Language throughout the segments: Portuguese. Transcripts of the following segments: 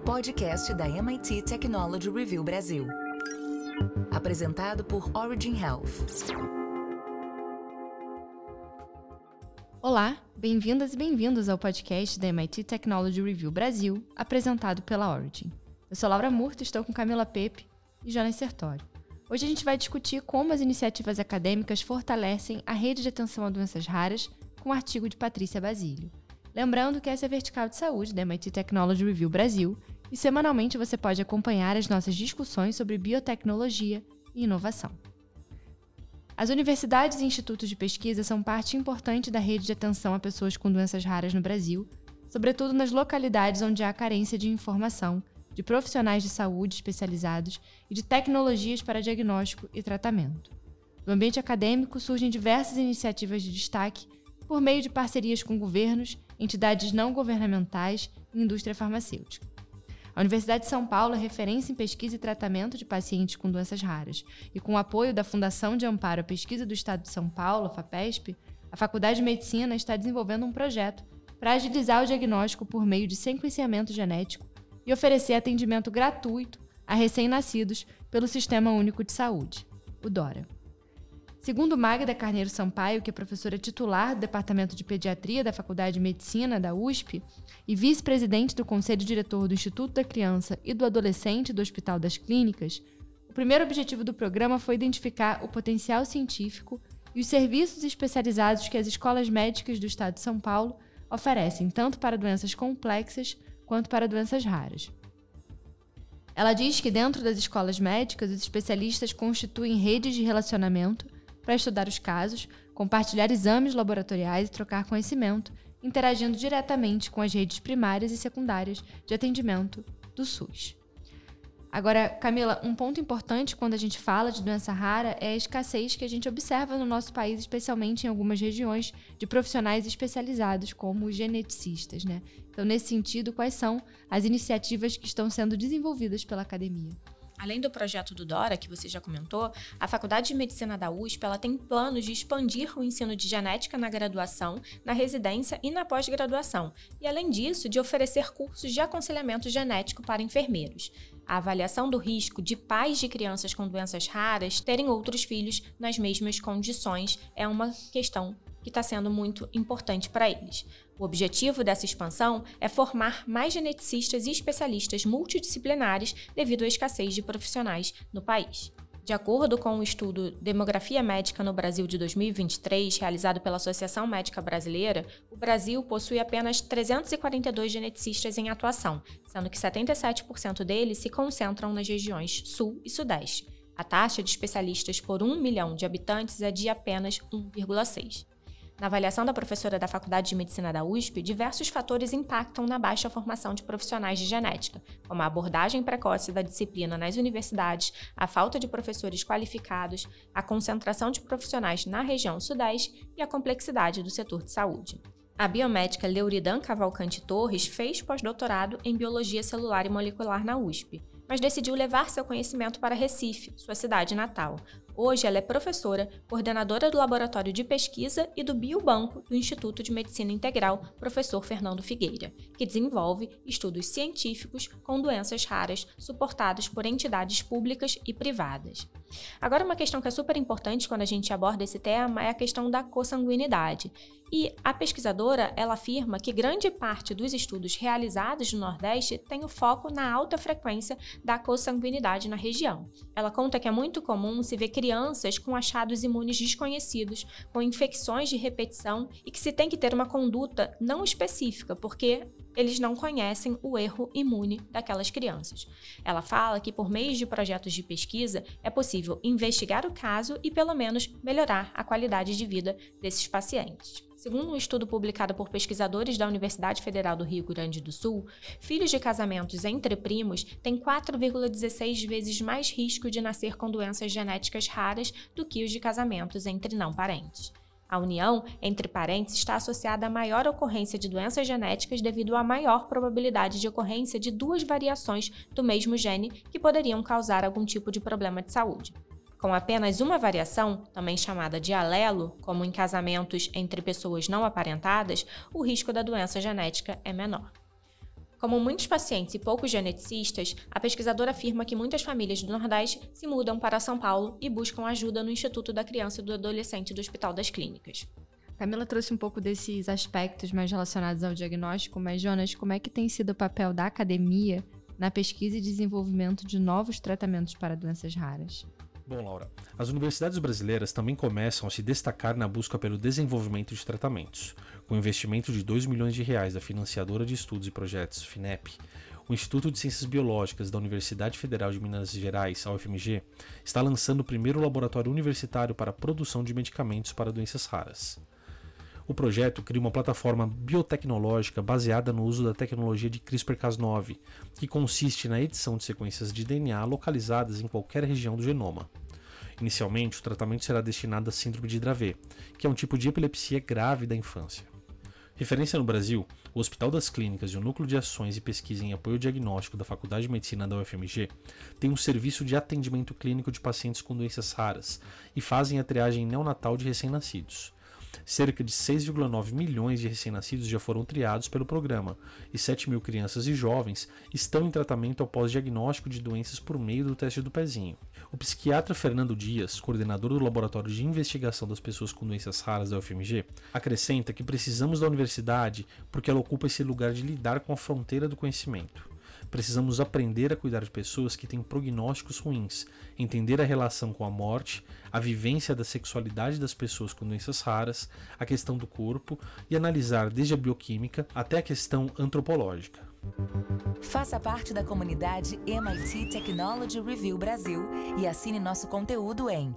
podcast da MIT Technology Review Brasil. Apresentado por Origin Health. Olá, bem-vindas e bem-vindos ao podcast da MIT Technology Review Brasil, apresentado pela Origin. Eu sou Laura Murta, estou com Camila Pepe e Jonas Sertório. Hoje a gente vai discutir como as iniciativas acadêmicas fortalecem a rede de atenção a doenças raras com um artigo de Patrícia Basílio. Lembrando que essa é a Vertical de Saúde da MIT Technology Review Brasil e semanalmente você pode acompanhar as nossas discussões sobre biotecnologia e inovação. As universidades e institutos de pesquisa são parte importante da rede de atenção a pessoas com doenças raras no Brasil, sobretudo nas localidades onde há carência de informação, de profissionais de saúde especializados e de tecnologias para diagnóstico e tratamento. No ambiente acadêmico surgem diversas iniciativas de destaque por meio de parcerias com governos, entidades não governamentais e indústria farmacêutica. A Universidade de São Paulo é referência em pesquisa e tratamento de pacientes com doenças raras, e com o apoio da Fundação de Amparo à Pesquisa do Estado de São Paulo, a FAPESP, a Faculdade de Medicina está desenvolvendo um projeto para agilizar o diagnóstico por meio de sequenciamento genético e oferecer atendimento gratuito a recém-nascidos pelo Sistema Único de Saúde, o DORA. Segundo Magda Carneiro Sampaio, que é professora titular do Departamento de Pediatria da Faculdade de Medicina da USP e vice-presidente do Conselho Diretor do Instituto da Criança e do Adolescente do Hospital das Clínicas, o primeiro objetivo do programa foi identificar o potencial científico e os serviços especializados que as escolas médicas do Estado de São Paulo oferecem tanto para doenças complexas quanto para doenças raras. Ela diz que dentro das escolas médicas, os especialistas constituem redes de relacionamento para estudar os casos, compartilhar exames laboratoriais e trocar conhecimento, interagindo diretamente com as redes primárias e secundárias de atendimento do SUS. Agora, Camila, um ponto importante quando a gente fala de doença rara é a escassez que a gente observa no nosso país, especialmente em algumas regiões, de profissionais especializados como geneticistas, né? Então, nesse sentido, quais são as iniciativas que estão sendo desenvolvidas pela academia? Além do projeto do DORA, que você já comentou, a Faculdade de Medicina da USP ela tem planos de expandir o ensino de genética na graduação, na residência e na pós-graduação, e além disso, de oferecer cursos de aconselhamento genético para enfermeiros. A avaliação do risco de pais de crianças com doenças raras terem outros filhos nas mesmas condições é uma questão que está sendo muito importante para eles. O objetivo dessa expansão é formar mais geneticistas e especialistas multidisciplinares devido à escassez de profissionais no país. De acordo com o estudo Demografia Médica no Brasil de 2023, realizado pela Associação Médica Brasileira, o Brasil possui apenas 342 geneticistas em atuação, sendo que 77% deles se concentram nas regiões Sul e Sudeste. A taxa de especialistas por 1 milhão de habitantes é de apenas 1,6. Na avaliação da professora da Faculdade de Medicina da USP, diversos fatores impactam na baixa formação de profissionais de genética, como a abordagem precoce da disciplina nas universidades, a falta de professores qualificados, a concentração de profissionais na região sudeste e a complexidade do setor de saúde. A biomédica Leuridan Cavalcante Torres fez pós-doutorado em Biologia Celular e Molecular na USP, mas decidiu levar seu conhecimento para Recife, sua cidade natal. Hoje ela é professora, coordenadora do Laboratório de Pesquisa e do Biobanco do Instituto de Medicina Integral Professor Fernando Figueira, que desenvolve estudos científicos com doenças raras suportados por entidades públicas e privadas. Agora, uma questão que é super importante quando a gente aborda esse tema é a questão da consanguinidade. E a pesquisadora, ela afirma que grande parte dos estudos realizados no Nordeste tem o foco na alta frequência da consanguinidade na região. Ela conta que é muito comum se ver crianças com achados imunes desconhecidos, com infecções de repetição e que se tem que ter uma conduta não específica, porque eles não conhecem o erro imune daquelas crianças. Ela fala que por meio de projetos de pesquisa é possível investigar o caso e pelo menos melhorar a qualidade de vida desses pacientes. Segundo um estudo publicado por pesquisadores da Universidade Federal do Rio Grande do Sul, filhos de casamentos entre primos têm 4,16 vezes mais risco de nascer com doenças genéticas raras do que os de casamentos entre não parentes. A união entre parentes está associada à maior ocorrência de doenças genéticas devido à maior probabilidade de ocorrência de duas variações do mesmo gene que poderiam causar algum tipo de problema de saúde. Com apenas uma variação, também chamada de alelo, como em casamentos entre pessoas não aparentadas, o risco da doença genética é menor. Como muitos pacientes e poucos geneticistas, a pesquisadora afirma que muitas famílias do Nordeste se mudam para São Paulo e buscam ajuda no Instituto da Criança e do Adolescente do Hospital das Clínicas. Camila trouxe um pouco desses aspectos mais relacionados ao diagnóstico, mas, Jonas, como é que tem sido o papel da academia na pesquisa e desenvolvimento de novos tratamentos para doenças raras? Bom, Laura, as universidades brasileiras também começam a se destacar na busca pelo desenvolvimento de tratamentos. Com o investimento de R$2 milhões da financiadora de estudos e projetos, FINEP, o Instituto de Ciências Biológicas da Universidade Federal de Minas Gerais, a UFMG, está lançando o primeiro laboratório universitário para a produção de medicamentos para doenças raras. O projeto cria uma plataforma biotecnológica baseada no uso da tecnologia de CRISPR-Cas9, que consiste na edição de sequências de DNA localizadas em qualquer região do genoma. Inicialmente, o tratamento será destinado à síndrome de Dravet, que é um tipo de epilepsia grave da infância. Referência no Brasil, o Hospital das Clínicas e o Núcleo de Ações e Pesquisa em Apoio Diagnóstico da Faculdade de Medicina da UFMG têm um serviço de atendimento clínico de pacientes com doenças raras e fazem a triagem neonatal de recém-nascidos. Cerca de 6,9 milhões de recém-nascidos já foram triados pelo programa e 7 mil crianças e jovens estão em tratamento após diagnóstico de doenças por meio do teste do pezinho. O psiquiatra Fernando Dias, coordenador do Laboratório de Investigação das Pessoas com Doenças Raras da UFMG, acrescenta que precisamos da universidade porque ela ocupa esse lugar de lidar com a fronteira do conhecimento. Precisamos aprender a cuidar de pessoas que têm prognósticos ruins, entender a relação com a morte, a vivência da sexualidade das pessoas com doenças raras, a questão do corpo e analisar desde a bioquímica até a questão antropológica. Faça parte da comunidade MIT Technology Review Brasil e assine nosso conteúdo em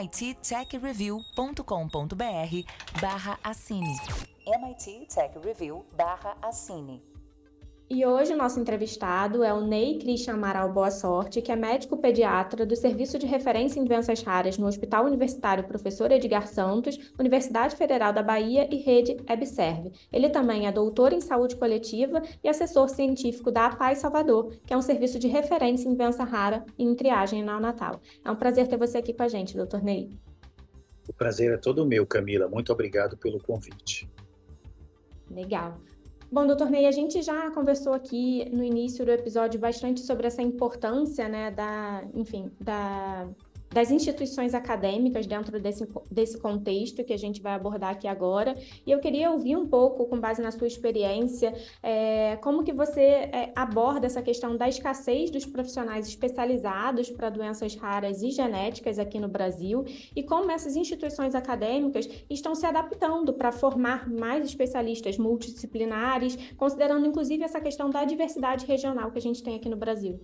mittechreview.com.br/assine. MIT Tech Review/assine. E hoje o nosso entrevistado é o Ney Christian Amaral Boa Sorte, que é médico pediatra do Serviço de Referência em Doenças Raras no Hospital Universitário Professor Edgar Santos, Universidade Federal da Bahia e Rede EBSERV. Ele também é doutor em saúde coletiva e assessor científico da APAI Salvador, que é um serviço de referência em doença rara e em triagem neonatal. É um prazer ter você aqui com a gente, doutor Ney. O prazer é todo meu, Camila. Muito obrigado pelo convite. Legal. Bom, doutor Ney, a gente já conversou aqui no início do episódio bastante sobre essa importância, né, das instituições acadêmicas dentro desse contexto que a gente vai abordar aqui agora. E eu queria ouvir um pouco, com base na sua experiência, como que você aborda essa questão da escassez dos profissionais especializados para doenças raras e genéticas aqui no Brasil e como essas instituições acadêmicas estão se adaptando para formar mais especialistas multidisciplinares, considerando inclusive essa questão da diversidade regional que a gente tem aqui no Brasil.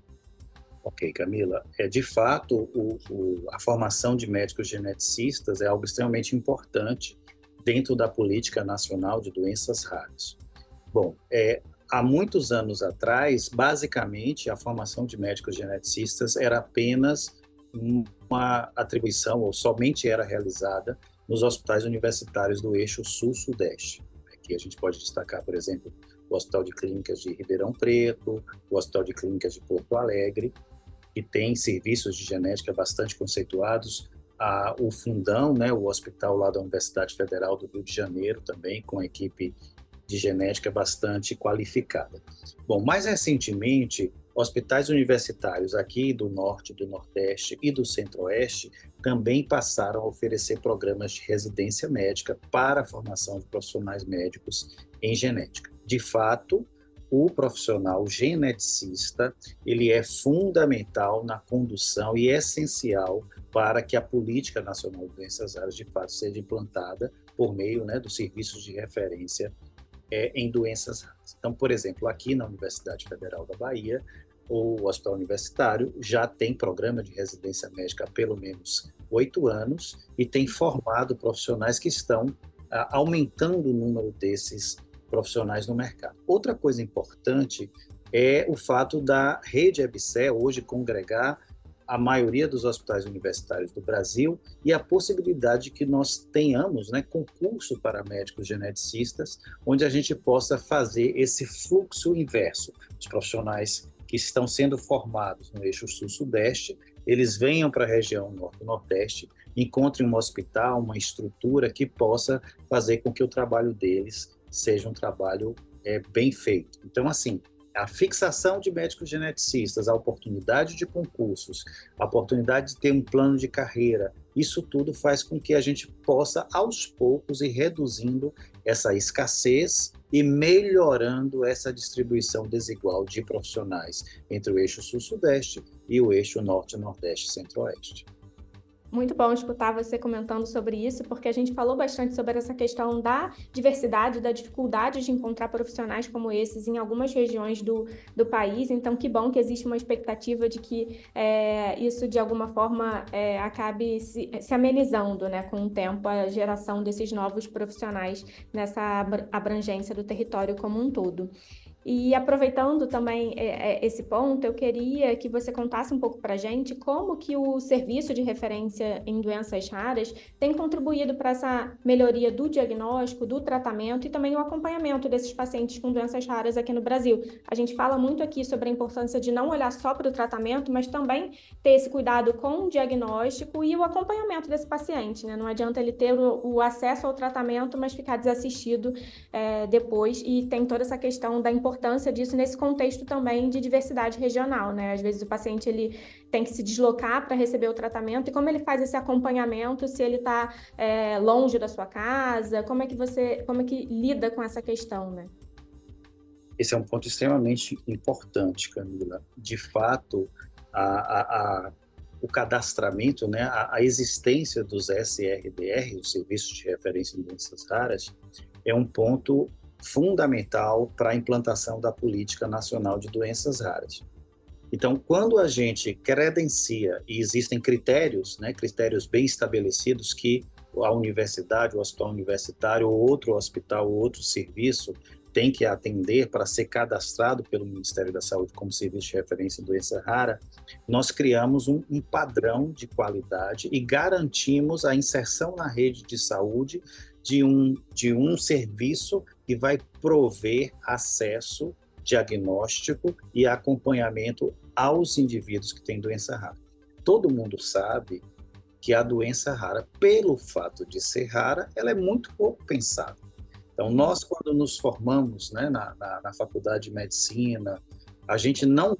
Ok, Camila. De fato, a formação de médicos geneticistas é algo extremamente importante dentro da política nacional de doenças raras. Bom, há muitos anos atrás, basicamente, a formação de médicos geneticistas era apenas uma atribuição, ou somente era realizada nos hospitais universitários do eixo sul-sudeste. Aqui a gente pode destacar, por exemplo, o Hospital de Clínicas de Ribeirão Preto, o Hospital de Clínicas de Porto Alegre, que tem serviços de genética bastante conceituados, o Fundão, né, o hospital lá da Universidade Federal do Rio de Janeiro, também com a equipe de genética bastante qualificada. Bom, mais recentemente, hospitais universitários aqui do Norte, do Nordeste e do Centro-Oeste também passaram a oferecer programas de residência médica para a formação de profissionais médicos em genética. De fato, o profissional geneticista, ele é fundamental na condução e essencial para que a política nacional de doenças raras, de fato, seja implantada por meio, né, dos serviços de referência em doenças raras. Então, por exemplo, aqui na Universidade Federal da Bahia, o Hospital Universitário já tem programa de residência médica há pelo menos 8 anos e tem formado profissionais que estão aumentando o número desses profissionais no mercado. Outra coisa importante é o fato da rede EBSERV hoje congregar a maioria dos hospitais universitários do Brasil e a possibilidade de que nós tenhamos, né, concurso para médicos geneticistas, onde a gente possa fazer esse fluxo inverso. Os profissionais que estão sendo formados no eixo sul-sudeste, eles venham para a região norte-nordeste, encontrem um hospital, uma estrutura que possa fazer com que o trabalho deles seja um trabalho bem feito. Então, assim, A fixação de médicos geneticistas, a oportunidade de concursos, a oportunidade de ter um plano de carreira, isso tudo faz com que a gente possa, aos poucos, ir reduzindo essa escassez e melhorando essa distribuição desigual de profissionais entre o eixo sul-sudeste e o eixo norte-nordeste-centro-oeste. Muito bom escutar você comentando sobre isso, porque a gente falou bastante sobre essa questão da diversidade, da dificuldade de encontrar profissionais como esses em algumas regiões do país. Então, que bom que existe uma expectativa de que isso, de alguma forma, acabe se amenizando, né, com o tempo, a geração desses novos profissionais nessa abrangência do território como um todo. E aproveitando também esse ponto, eu queria que você contasse um pouco para a gente como que o serviço de referência em doenças raras tem contribuído para essa melhoria do diagnóstico, do tratamento e também o acompanhamento desses pacientes com doenças raras aqui no Brasil. A gente fala muito aqui sobre a importância de não olhar só para o tratamento, mas também ter esse cuidado com o diagnóstico e o acompanhamento desse paciente, né? Não adianta ele ter o acesso ao tratamento, mas ficar desassistido depois, e tem toda essa questão da importância disso nesse contexto também de diversidade regional, né? Às vezes o paciente ele tem que se deslocar para receber o tratamento, e como ele faz esse acompanhamento se ele está longe da sua casa? Como é que lida com essa questão, né? Esse é um ponto extremamente importante, Camila. De fato, o cadastramento, né, a existência dos SRDR, os Serviços de Referência em Doenças Raras, é um ponto fundamental para a implantação da Política Nacional de Doenças Raras. Então, quando a gente credencia, e existem critérios, né, critérios bem estabelecidos que a universidade, o hospital universitário, ou outro hospital, ou outro serviço tem que atender para ser cadastrado pelo Ministério da Saúde como serviço de referência em doença rara, nós criamos um padrão de qualidade e garantimos a inserção na rede de saúde de um serviço que vai prover acesso, diagnóstico e acompanhamento aos indivíduos que têm doença rara. Todo mundo sabe que a doença rara, pelo fato de ser rara, ela é muito pouco pensada. Então, nós, quando nos formamos, né, na faculdade de medicina, a gente não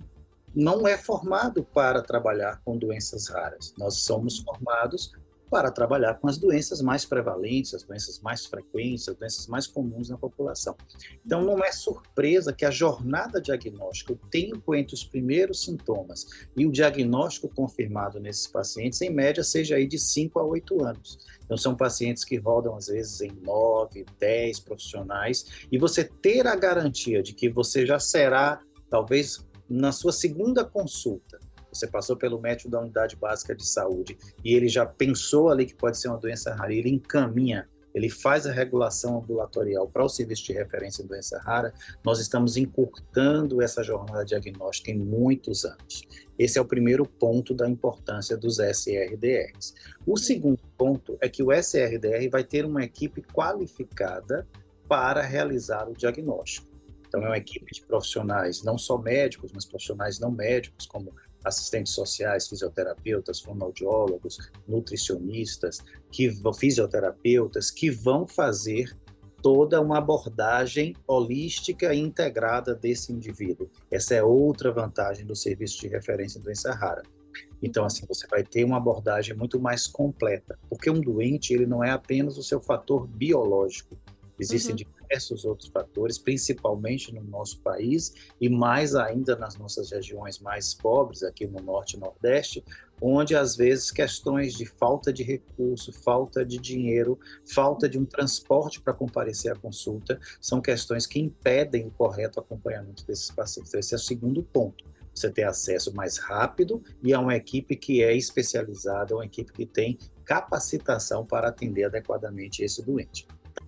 é formado para trabalhar com doenças raras. Nós somos formados para trabalhar com as doenças mais prevalentes, as doenças mais frequentes, as doenças mais comuns na população. Então, não é surpresa que a jornada diagnóstica, o tempo entre os primeiros sintomas e o diagnóstico confirmado nesses pacientes, em média, seja aí de 5 a 8 anos. Então, são pacientes que rodam, às vezes, em 9, 10 profissionais, e você ter a garantia de que você já será, talvez, na sua segunda consulta, você passou pelo médico da unidade básica de saúde e ele já pensou ali que pode ser uma doença rara, e ele encaminha, ele faz a regulação ambulatorial para o serviço de referência em doença rara, nós estamos encurtando essa jornada diagnóstica em muitos anos. Esse é o primeiro ponto da importância dos SRDRs. O segundo ponto é que o SRDR vai ter uma equipe qualificada para realizar o diagnóstico. Então, é uma equipe de profissionais, não só médicos, mas profissionais não médicos, como assistentes sociais, fisioterapeutas, fonoaudiólogos, nutricionistas, fisioterapeutas, que vão fazer toda uma abordagem holística e integrada desse indivíduo. Essa é outra vantagem do serviço de referência em doença rara. Então, assim, você vai ter uma abordagem muito mais completa, porque um doente, ele não é apenas o seu fator biológico. Existem diversos outros fatores, principalmente no nosso país e mais ainda nas nossas regiões mais pobres, aqui no Norte e Nordeste, onde às vezes questões de falta de recurso, falta de dinheiro, falta de um transporte para comparecer à consulta, são questões que impedem o correto acompanhamento desses pacientes. Esse é o segundo ponto. Você ter acesso mais rápido e a uma equipe que é especializada, uma equipe que tem capacitação para atender adequadamente esse doente.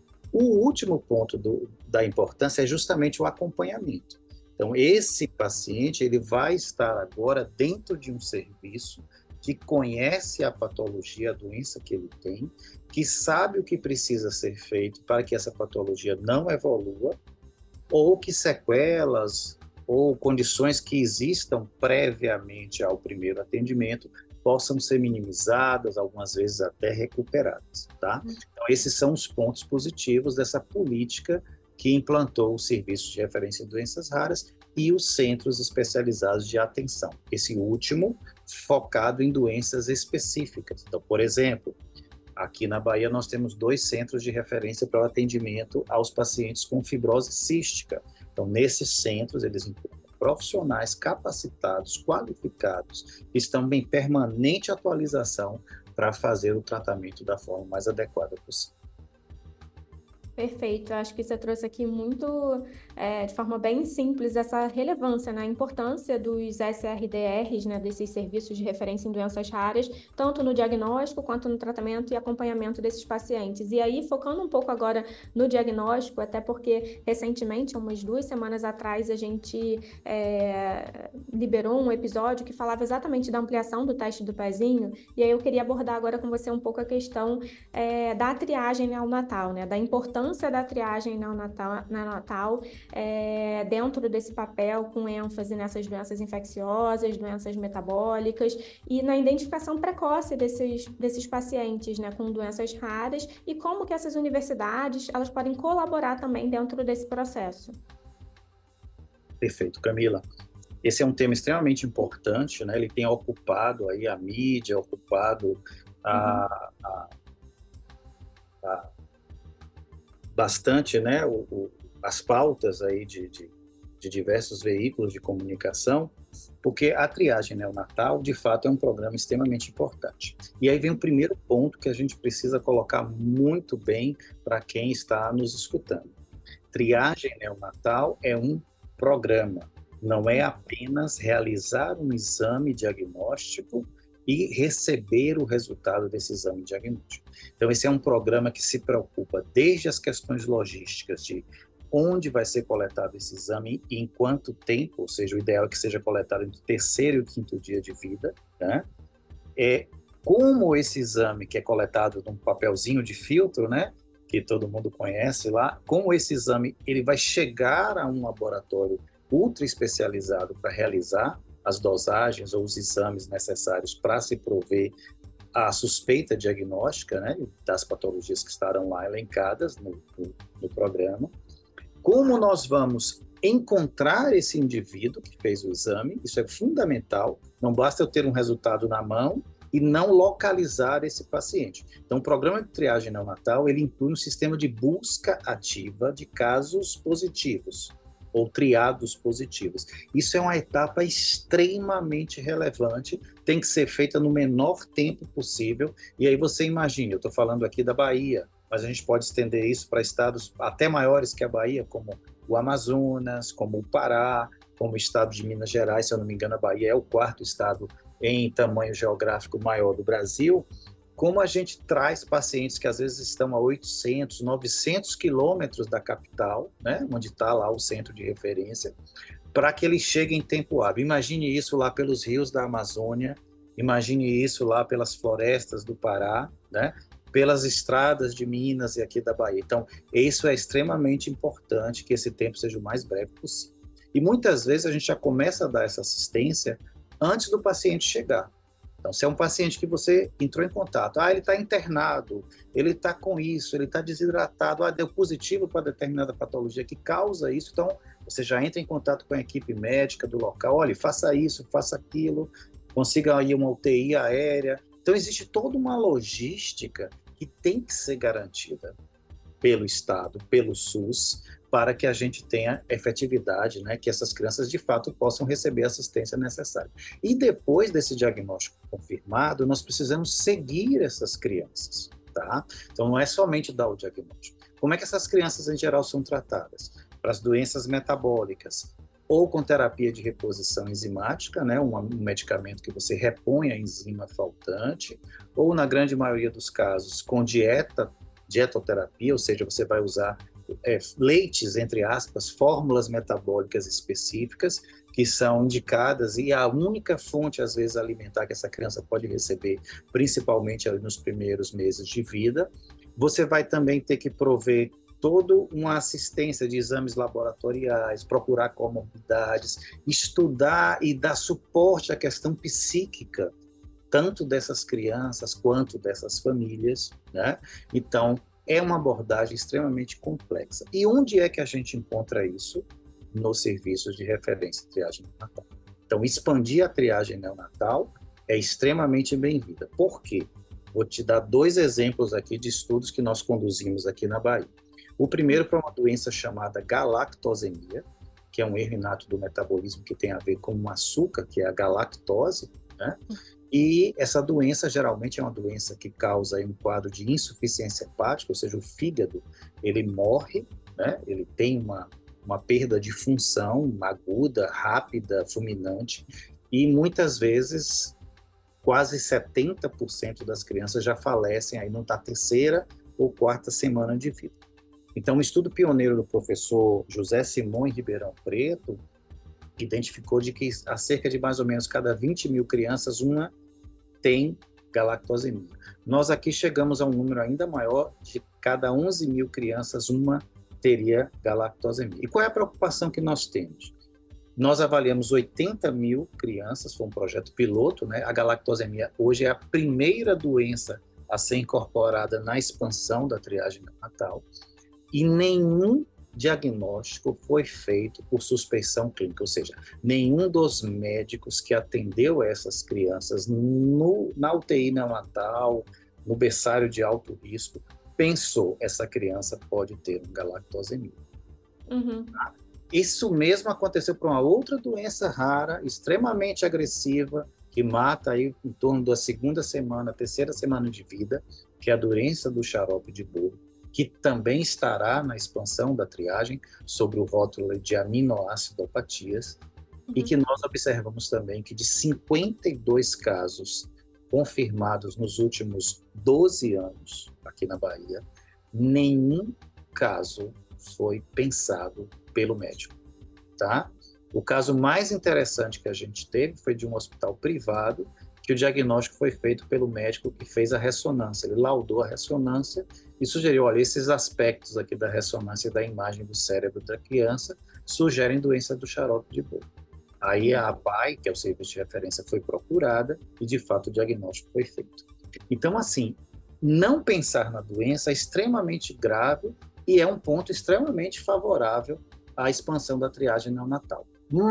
O último ponto da importância é justamente o acompanhamento. Então, esse paciente ele vai estar agora dentro de um serviço que conhece a patologia, a doença que ele tem, que sabe o que precisa ser feito para que essa patologia não evolua, ou que sequelas ou condições que existam previamente ao primeiro atendimento possam ser minimizadas, algumas vezes até recuperadas, tá? Então, esses são os pontos positivos dessa política que implantou o Serviço de Referência em Doenças Raras, e os centros especializados de atenção. Esse último focado em doenças específicas. Então, por exemplo, aqui na Bahia nós temos 2 centros de referência para o atendimento aos pacientes com fibrose cística. Então, nesses centros, eles encontram profissionais capacitados, qualificados, que estão em permanente atualização para fazer o tratamento da forma mais adequada possível. Perfeito, eu acho que você trouxe aqui muito, de forma bem simples, essa relevância, né? A importância dos SRDRs, né? Desses serviços de referência em doenças raras, tanto no diagnóstico quanto no tratamento e acompanhamento desses pacientes. E aí, focando um pouco agora no diagnóstico, até porque recentemente, umas 2 semanas atrás, a gente liberou um episódio que falava exatamente da ampliação do teste do pezinho, e aí eu queria abordar agora com você um pouco a questão da triagem neonatal, né? Da importância da triagem neonatal dentro desse papel, com ênfase nessas doenças infecciosas, doenças metabólicas e na identificação precoce desses pacientes, né, com doenças raras, e como que essas universidades elas podem colaborar também dentro desse processo. Perfeito, Camila. Esse é um tema extremamente importante, né? Ele tem ocupado aí a mídia, ocupado bastante, né, as pautas aí de diversos veículos de comunicação, porque a triagem neonatal, de fato, é um programa extremamente importante. E aí vem o primeiro ponto que a gente precisa colocar muito bem para quem está nos escutando. Triagem neonatal é um programa, não é apenas realizar um exame diagnóstico e receber o resultado desse exame diagnóstico. Então, esse é um programa que se preocupa desde as questões logísticas de onde vai ser coletado esse exame e em quanto tempo, ou seja, o ideal é que seja coletado entre o 3º e o 5º dia de vida, né? Como esse exame, que é coletado num papelzinho de filtro, né, que todo mundo conhece lá, como esse exame ele vai chegar a um laboratório ultra especializado para realizar as dosagens ou os exames necessários para se prover a suspeita diagnóstica, né, das patologias que estarão lá elencadas no programa. Como nós vamos encontrar esse indivíduo que fez o exame, isso é fundamental, não basta eu ter um resultado na mão e não localizar esse paciente. Então, o programa de triagem neonatal, ele inclui um sistema de busca ativa de casos positivos, ou triados positivos. Isso é uma etapa extremamente relevante, tem que ser feita no menor tempo possível, e aí você imagina, eu estou falando aqui da Bahia, mas a gente pode estender isso para estados até maiores que a Bahia, como o Amazonas, como o Pará, como o estado de Minas Gerais, se eu não me engano, a Bahia é o 4º estado em tamanho geográfico maior do Brasil. Como a gente traz pacientes que às vezes estão a 800, 900 quilômetros da capital, né, onde está lá o centro de referência, para que eles cheguem em tempo hábil. Imagine isso lá pelos rios da Amazônia, imagine isso lá pelas florestas do Pará, né, pelas estradas de Minas e aqui da Bahia. Então, isso é extremamente importante, que esse tempo seja o mais breve possível. E muitas vezes a gente já começa a dar essa assistência antes do paciente chegar. Então, se é um paciente que você entrou em contato, ele está internado, ele está com isso, ele está desidratado, deu positivo para determinada patologia que causa isso, então você já entra em contato com a equipe médica do local, olha, faça isso, faça aquilo, consiga aí uma UTI aérea. Então, existe toda uma logística que tem que ser garantida pelo Estado, pelo SUS, para que a gente tenha efetividade, né, que essas crianças de fato possam receber a assistência necessária. E depois desse diagnóstico confirmado, nós precisamos seguir essas crianças, tá? Então não é somente dar o diagnóstico. Como é que essas crianças em geral são tratadas? Para as doenças metabólicas, ou com terapia de reposição enzimática, né, um medicamento que você repõe a enzima faltante, ou na grande maioria dos casos com dietoterapia, ou seja, você vai usar leites, entre aspas, fórmulas metabólicas específicas que são indicadas, e a única fonte, às vezes, alimentar que essa criança pode receber, principalmente nos primeiros meses de vida. Você vai também ter que prover toda uma assistência de exames laboratoriais, procurar comorbidades, estudar e dar suporte à questão psíquica, tanto dessas crianças quanto dessas famílias, né? Então, é uma abordagem extremamente complexa. E onde é que a gente encontra isso? nos serviços de referência de triagem neonatal. Então, expandir a triagem neonatal é extremamente bem-vinda. Por quê? Vou te dar 2 exemplos aqui de estudos que nós conduzimos aqui na Bahia. O primeiro para uma doença chamada galactosemia, que é um erro inato do metabolismo que tem a ver com o açúcar, que é a galactose, né? E essa doença geralmente é uma doença que causa um quadro de insuficiência hepática, ou seja, o fígado, ele morre, né? Ele tem uma perda de função aguda, rápida, fulminante, e muitas vezes quase 70% das crianças já falecem aí na 3ª ou 4ª semana de vida. Então, um estudo pioneiro do professor José Simões Ribeirão Preto identificou de que há cerca de mais ou menos cada 20 mil crianças, uma tem galactosemia. Nós aqui chegamos a um número ainda maior, de cada 11 mil crianças, uma teria galactosemia. E qual é a preocupação que nós temos? Nós avaliamos 80 mil crianças, foi um projeto piloto, né? A galactosemia hoje é a primeira doença a ser incorporada na expansão da triagem neonatal, e nenhum diagnóstico foi feito por suspeição clínica, ou seja, nenhum dos médicos que atendeu essas crianças na UTI neonatal, no berçário de alto risco, pensou, essa criança pode ter uma galactosemia. Uhum. Isso mesmo aconteceu para uma outra doença rara, extremamente agressiva, que mata aí em torno da 2ª semana, 3ª semana de vida, que é a doença do xarope de bolo, que também estará na expansão da triagem sobre o rótulo de aminoacidopatias, e que nós observamos também que de 52 casos confirmados nos últimos 12 anos aqui na Bahia, nenhum caso foi pensado pelo médico, tá? O caso mais interessante que a gente teve foi de um hospital privado, que o diagnóstico foi feito pelo médico que fez a ressonância. Ele laudou a ressonância e sugeriu, olha, esses aspectos aqui da ressonância da imagem do cérebro da criança sugerem doença do xarope de bolo. Aí a APAI, que é o serviço de referência, foi procurada e, de fato, o diagnóstico foi feito. Então, assim, não pensar na doença é extremamente grave e é um ponto extremamente favorável à expansão da triagem neonatal.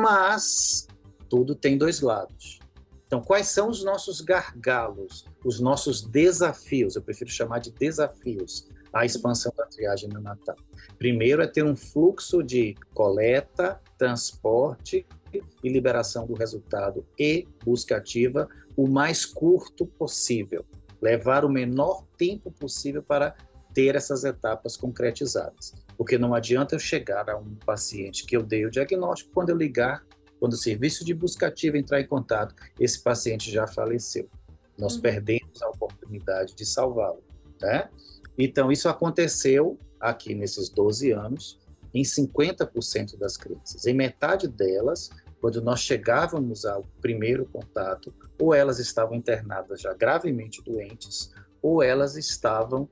Mas tudo tem 2 lados. Então, quais são os nossos gargalos, os nossos desafios? Eu prefiro chamar de desafios à expansão da triagem neonatal. Primeiro é ter um fluxo de coleta, transporte e liberação do resultado e busca ativa o mais curto possível. Levar o menor tempo possível para ter essas etapas concretizadas. Porque não adianta eu chegar a um paciente que eu dei o diagnóstico, quando eu ligar, quando o serviço de busca ativa entrar em contato, esse paciente já faleceu. Nós perdemos a oportunidade de salvá-lo, né? Então, isso aconteceu aqui nesses 12 anos, em 50% das crianças. Em metade delas, quando nós chegávamos ao primeiro contato, ou elas estavam internadas já gravemente doentes, ou elas estavam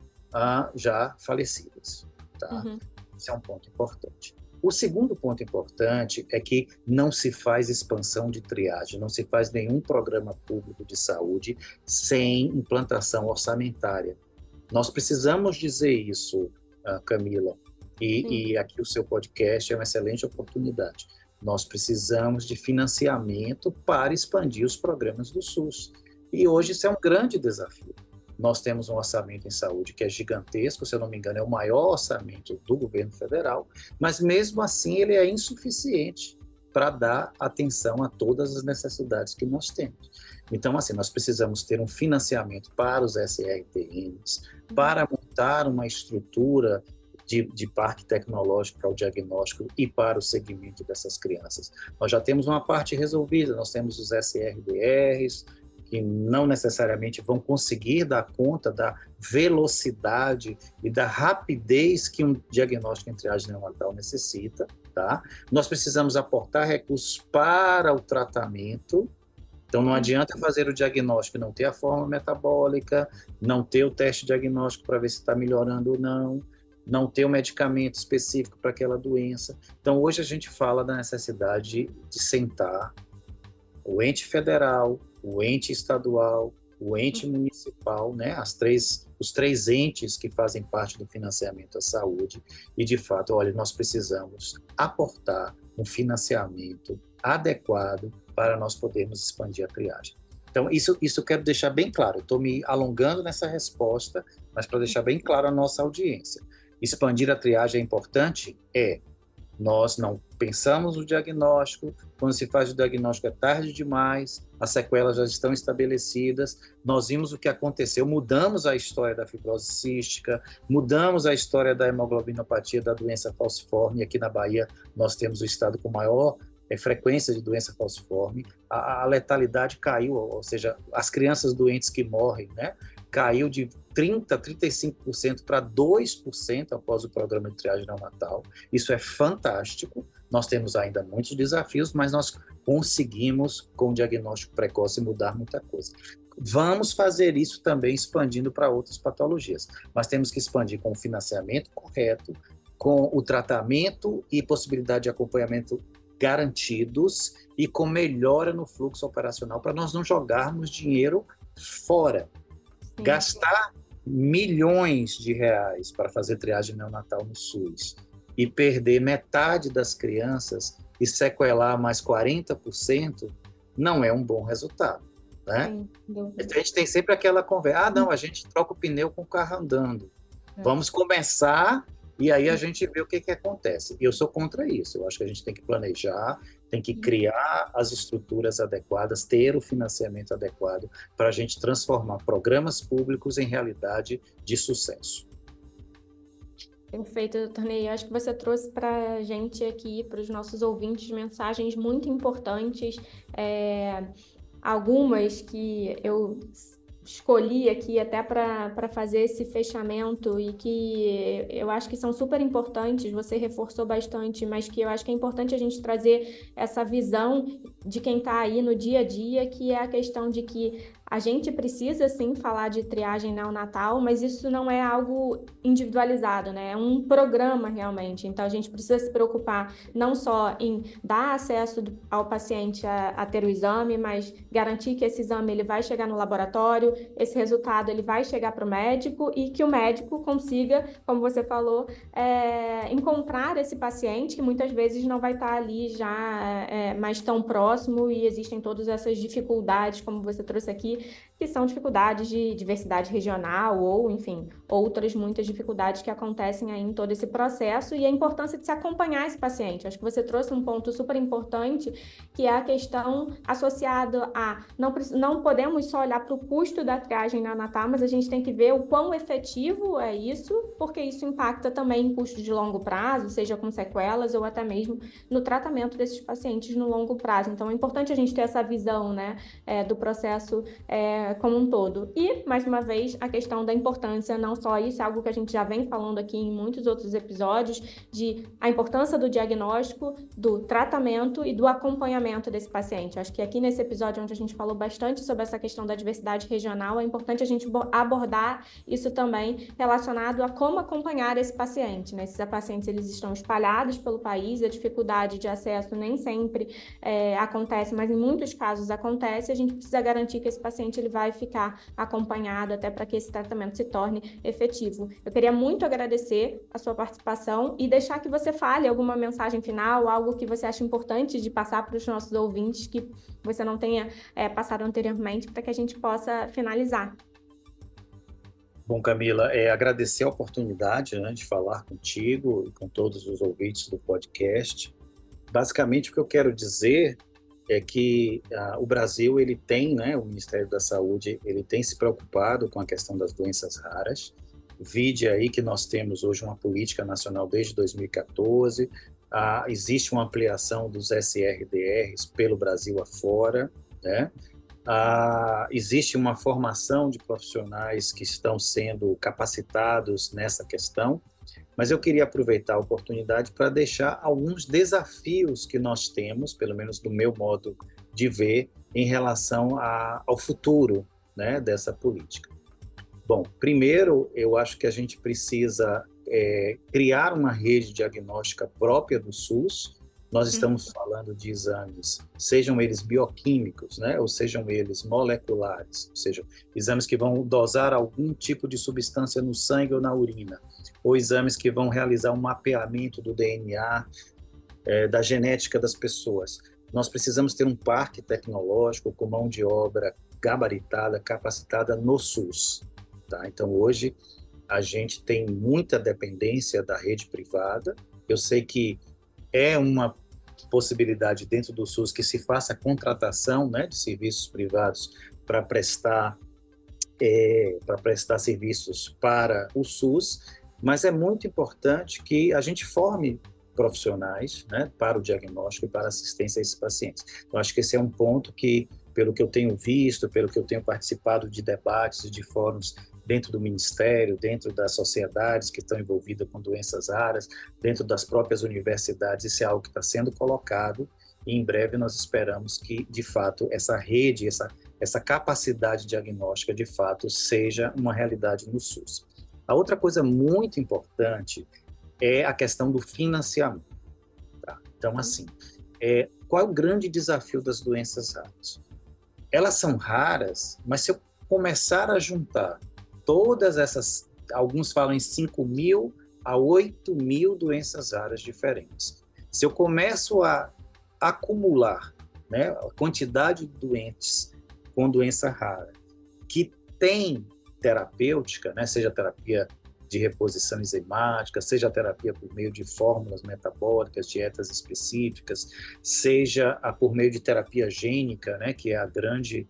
já falecidas, tá? Esse é um ponto importante. O segundo ponto importante é que não se faz expansão de triagem, não se faz nenhum programa público de saúde sem implantação orçamentária. Nós precisamos dizer isso, Camila, e aqui o seu podcast é uma excelente oportunidade. Nós precisamos de financiamento para expandir os programas do SUS. E hoje isso é um grande desafio. Nós temos um orçamento em saúde que é gigantesco, se eu não me engano, é o maior orçamento do governo federal, mas mesmo assim ele é insuficiente para dar atenção a todas as necessidades que nós temos. Então, assim, nós precisamos ter um financiamento para os SRTMs, para montar uma estrutura de parque tecnológico para o diagnóstico e para o segmento dessas crianças. Nós já temos uma parte resolvida, nós temos os SRDRs, que não necessariamente vão conseguir dar conta da velocidade e da rapidez que um diagnóstico em triagem neonatal necessita, tá? Nós precisamos aportar recursos para o tratamento. Então, não adianta fazer o diagnóstico e não ter a forma metabólica, não ter o teste diagnóstico para ver se está melhorando ou não ter o medicamento específico para aquela doença. Então, hoje a gente fala da necessidade de sentar o ente federal, o ente estadual, o ente municipal, né? Os três entes que fazem parte do financiamento à saúde e, de fato, olha, nós precisamos aportar um financiamento adequado para nós podermos expandir a triagem. Então, isso eu quero deixar bem claro. Estou me alongando nessa resposta, mas para deixar bem claro a nossa audiência. Expandir a triagem é importante? Nós não pensamos no diagnóstico, quando se faz o diagnóstico é tarde demais, as sequelas já estão estabelecidas, nós vimos o que aconteceu, mudamos a história da fibrose cística, mudamos a história da hemoglobinopatia, da doença falciforme. Aqui na Bahia nós temos o estado com maior frequência de doença falciforme, a letalidade caiu, ou seja, as crianças doentes que morrem, né, caiu de 30%, 35% para 2% após o programa de triagem neonatal. Isso é fantástico. Nós temos ainda muitos desafios, mas nós conseguimos, com o diagnóstico precoce, mudar muita coisa. Vamos fazer isso também expandindo para outras patologias, mas temos que expandir com o financiamento correto, com o tratamento e possibilidade de acompanhamento garantidos e com melhora no fluxo operacional para nós não jogarmos dinheiro fora. Sim. Gastar milhões de reais para fazer triagem neonatal no SUS e perder metade das crianças e sequelar mais 40% não é um bom resultado, né? A gente tem sempre aquela conversa, não, a gente troca o pneu com o carro andando. Vamos começar e aí a gente vê o que acontece. Eu sou contra isso. Eu acho que a gente tem que planejar, tem que criar as estruturas adequadas, ter o financiamento adequado para a gente transformar programas públicos em realidade de sucesso. Perfeito, doutor Ney. Acho que você trouxe para a gente aqui, para os nossos ouvintes, mensagens muito importantes, algumas que eu escolhi aqui até para fazer esse fechamento e que eu acho que são super importantes, você reforçou bastante, mas que eu acho que é importante a gente trazer essa visão de quem está aí no dia a dia, que é a questão de que a gente precisa, sim, falar de triagem neonatal, mas isso não é algo individualizado, né? É um programa, realmente. Então, a gente precisa se preocupar não só em dar acesso ao paciente a ter o exame, mas garantir que esse exame ele vai chegar no laboratório, esse resultado ele vai chegar para o médico e que o médico consiga, como você falou, encontrar esse paciente que muitas vezes não vai estar ali já mais tão próximo e existem todas essas dificuldades, como você trouxe aqui, que são dificuldades de diversidade regional ou, enfim, outras muitas dificuldades que acontecem aí em todo esse processo e a importância de se acompanhar esse paciente. Acho que você trouxe um ponto super importante, que é a questão associada a não podemos só olhar para o custo da triagem neonatal, mas a gente tem que ver o quão efetivo é isso, porque isso impacta também em custos de longo prazo, seja com sequelas ou até mesmo no tratamento desses pacientes no longo prazo. Então, é importante a gente ter essa visão, né, do processo como um todo. E, mais uma vez, a questão da importância, não só isso, é algo que a gente já vem falando aqui em muitos outros episódios, de a importância do diagnóstico, do tratamento e do acompanhamento desse paciente. Acho que aqui nesse episódio onde a gente falou bastante sobre essa questão da diversidade regional, é importante a gente abordar isso também relacionado a como acompanhar esse paciente, né? Esses pacientes, eles estão espalhados pelo país, a dificuldade de acesso nem sempre acontece, mas em muitos casos acontece, a gente precisa garantir que esse paciente ele vai ficar acompanhado até para que esse tratamento se torne efetivo. Eu queria muito agradecer a sua participação e deixar que você fale alguma mensagem final, algo que você acha importante de passar para os nossos ouvintes que você não tenha passado anteriormente, para que a gente possa finalizar. Bom, Camila, agradecer a oportunidade, né, de falar contigo e com todos os ouvintes do podcast. Basicamente, o que eu quero dizer é que o Brasil ele tem, né, o Ministério da Saúde, ele tem se preocupado com a questão das doenças raras. Vide aí que nós temos hoje uma política nacional desde 2014, existe uma ampliação dos SRDRs pelo Brasil afora, né? Existe uma formação de profissionais que estão sendo capacitados nessa questão, mas eu queria aproveitar a oportunidade para deixar alguns desafios que nós temos, pelo menos do meu modo de ver, em relação ao futuro, né, dessa política. Bom, primeiro, eu acho que a gente precisa criar uma rede diagnóstica própria do SUS. Nós estamos falando de exames, sejam eles bioquímicos, né, ou sejam eles moleculares, ou seja, exames que vão dosar algum tipo de substância no sangue ou na urina, ou exames que vão realizar um mapeamento do DNA. da genética das pessoas. Nós precisamos ter um parque tecnológico com mão de obra gabaritada, capacitada no SUS. Tá? Então, hoje, a gente tem muita dependência da rede privada. Eu sei que é uma possibilidade dentro do SUS que se faça contratação, né, de serviços privados para prestar serviços para o SUS, mas é muito importante que a gente forme profissionais, né, para o diagnóstico e para a assistência a esses pacientes. Então, acho que esse é um ponto que, pelo que eu tenho visto, pelo que eu tenho participado de debates e de fóruns dentro do Ministério, dentro das sociedades que estão envolvidas com doenças raras, dentro das próprias universidades, isso é algo que está sendo colocado e em breve nós esperamos que, de fato, essa rede, essa capacidade diagnóstica, de fato, seja uma realidade no SUS. A outra coisa muito importante é a questão do financiamento. Tá? Então, assim, qual é o grande desafio das doenças raras? Elas são raras, mas se eu começar a juntar todas essas, alguns falam em 5.000 a 8.000 doenças raras diferentes. Se eu começo a acumular, né, a quantidade de doentes com doença rara que tem terapêutica, né, seja terapia de reposição enzimática, seja a terapia por meio de fórmulas metabólicas, dietas específicas, seja por meio de terapia gênica, né, que é a grande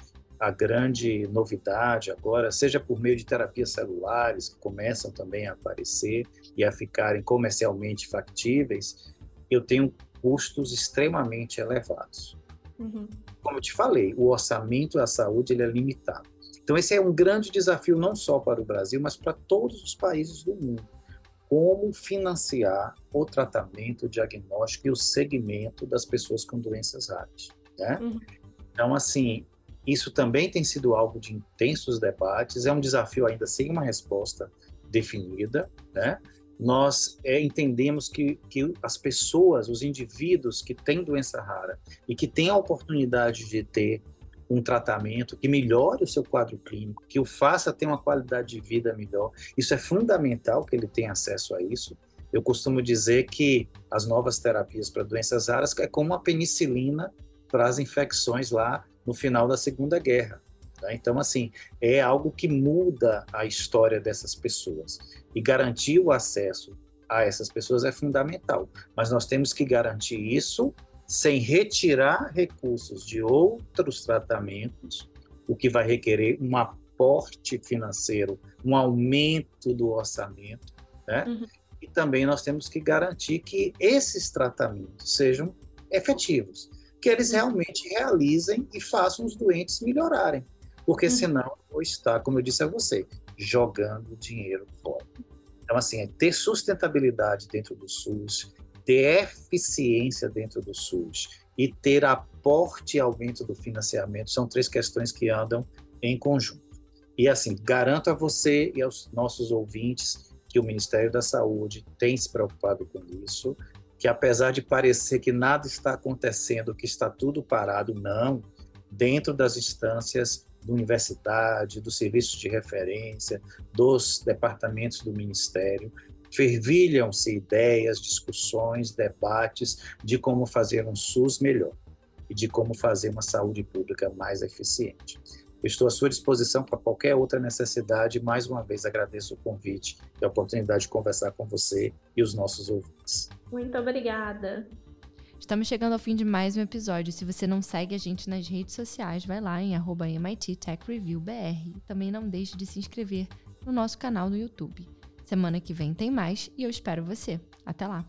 novidade agora, seja por meio de terapias celulares, que começam também a aparecer e a ficarem comercialmente factíveis, eu tenho custos extremamente elevados. Uhum. Como eu te falei, o orçamento da saúde ele é limitado. Então, esse é um grande desafio não só para o Brasil, mas para todos os países do mundo. Como financiar o tratamento, o diagnóstico e o segmento das pessoas com doenças raras, né? Uhum. Então, assim, isso também tem sido alvo de intensos debates, é um desafio ainda sem uma resposta definida, né? Nós entendemos que as pessoas, os indivíduos que têm doença rara e que têm a oportunidade de ter um tratamento que melhore o seu quadro clínico, que o faça ter uma qualidade de vida melhor. Isso é fundamental que ele tenha acesso a isso. Eu costumo dizer que as novas terapias para doenças raras é como uma penicilina para as infecções lá no final da Segunda Guerra. Tá? Então, assim, é algo que muda a história dessas pessoas. E garantir o acesso a essas pessoas é fundamental. Mas nós temos que garantir isso sem retirar recursos de outros tratamentos, o que vai requerer um aporte financeiro, um aumento do orçamento, né? Uhum. E também nós temos que garantir que esses tratamentos sejam efetivos, que eles realmente realizem e façam os doentes melhorarem, porque senão eu vou estar, como eu disse a você, jogando dinheiro fora. Então, assim, é ter sustentabilidade dentro do SUS, ter eficiência dentro do SUS e ter aporte e aumento do financiamento são três questões que andam em conjunto. E assim, garanto a você e aos nossos ouvintes que o Ministério da Saúde tem se preocupado com isso, que apesar de parecer que nada está acontecendo, que está tudo parado, não, dentro das instâncias da universidade, dos serviços de referência, dos departamentos do Ministério, fervilham-se ideias, discussões, debates de como fazer um SUS melhor e de como fazer uma saúde pública mais eficiente. Eu estou à sua disposição para qualquer outra necessidade. Mais uma vez, agradeço o convite e a oportunidade de conversar com você e os nossos ouvintes. Muito obrigada. Estamos chegando ao fim de mais um episódio. Se você não segue a gente nas redes sociais, vai lá em @MIT Tech Review BR. E também não deixe de se inscrever no nosso canal no YouTube. Semana que vem tem mais e eu espero você. Até lá!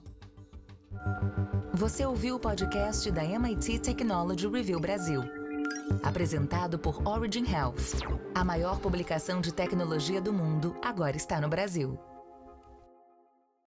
Você ouviu o podcast da MIT Technology Review Brasil. Apresentado por Origin Health. A maior publicação de tecnologia do mundo agora está no Brasil.